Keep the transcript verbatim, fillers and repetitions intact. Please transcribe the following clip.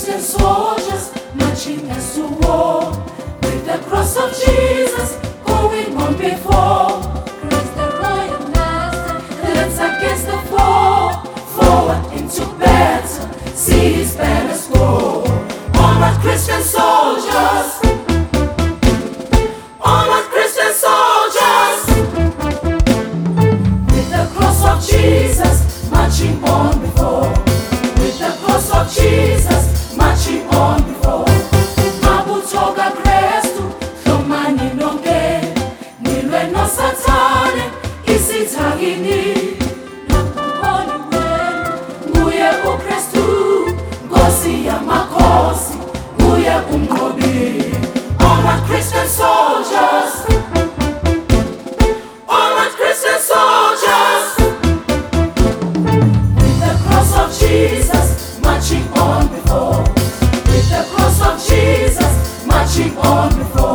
Christian soldiers marching as to war, with the cross of Jesus going on before. Praise the royal master, let's against the foe, forward into battle, see his banners go. Onward Christian soldiers, onward Christian soldiers, with the cross of Jesus marching on before, with the cross of Jesus marching on before. Mabutoka Kristu hlomani nonke, nilwe no Satane isithakini. Nakukhona wena nguye uKristu, Nkosi yamakhosi, nguye umnqobi. Onward Christian soldiers, onward Christian soldiers, with the cross of Jesus marching on before, with the cross of Jesus marching on before.